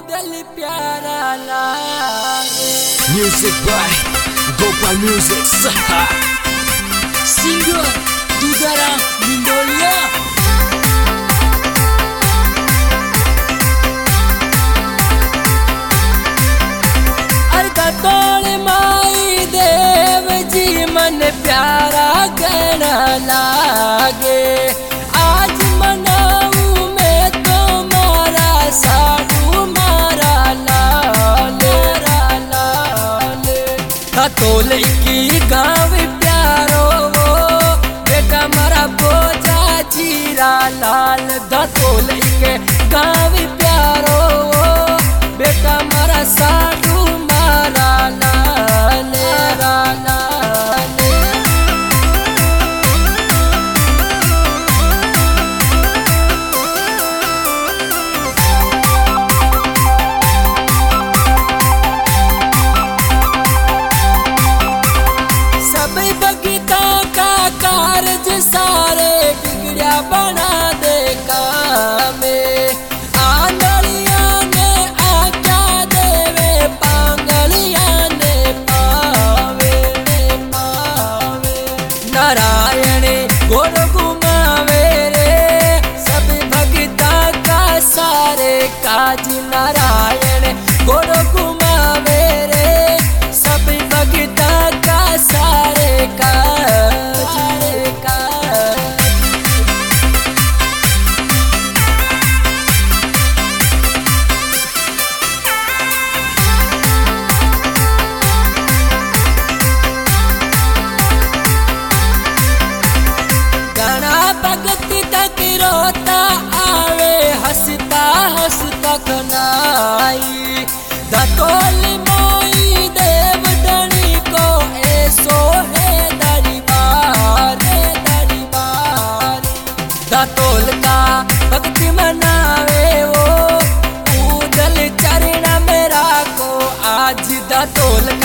दिल प्यारा लागे। Music by Gopal Music. Singer Dudara Mindolia. अरदा तोड़ माई देव जी मन प्यारा कहना लागे। आज मनाऊं मैं तो मारा साधु मारा लाले तोल की गाँव प्यारो बेटा मारा बोझा जीरा लाल धतोल के गाँव प्यारो बेटा मारा साधु मारा लाले सारे बिगड़िया बना दे कामे। आंगलिया ने आज्ञा देवे पांगलिया ने पावे नारायण गोर घुमावे रे सब भगता का सारे काज। नारायण गोर घुमावे रे सब भगता का सारे काज। भगती तक रोता आवे हंसता हंसता कनाई। धतोल माई देव डणी को ऐसो है दरबार धतोल का भक्ति मनावे वो पूजल चरण मेरा को आज धतोल